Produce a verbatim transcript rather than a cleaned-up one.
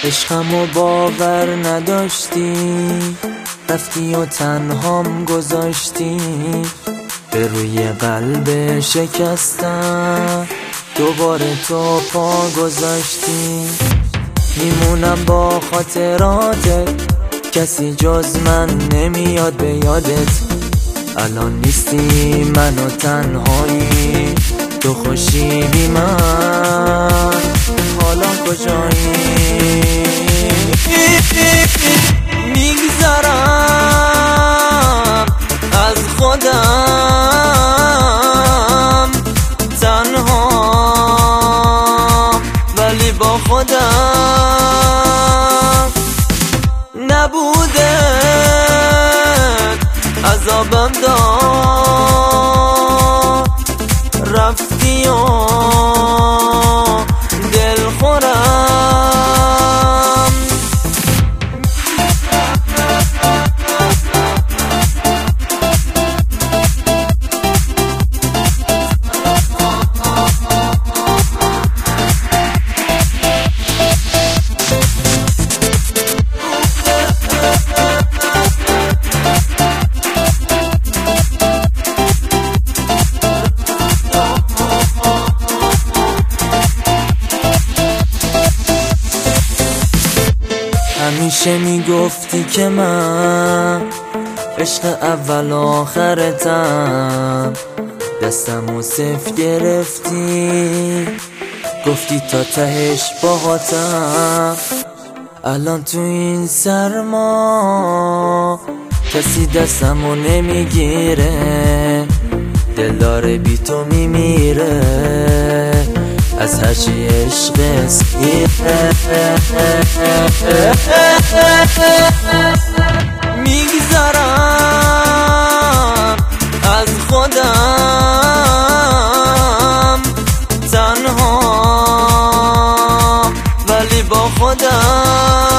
عشقمو باور نداشتی، رفتی و تنهام گذاشتی، به روی قلب شکستم دوباره تو پا گذاشتی. میمونم با خاطراتت، کسی جز من نمیاد به یادت. الان نیستی منو تنهایی، تو خوشی بی من، حالا کجایی؟ میگذرم از خودم تنها، ولی با خودم نبوده عذابم داد، رفتی و دل خورم. همیشه میگفتی که من عشق اول آخرتم، دستمو صفر گرفتی، گفتی تا تهش باهاتم. الان تو این سرما کسی دستمو نمیگیره، دلدار بی تو میمیره، از هرچی عشق اسیره. میگذرم از خودم تنها، ولی با خودم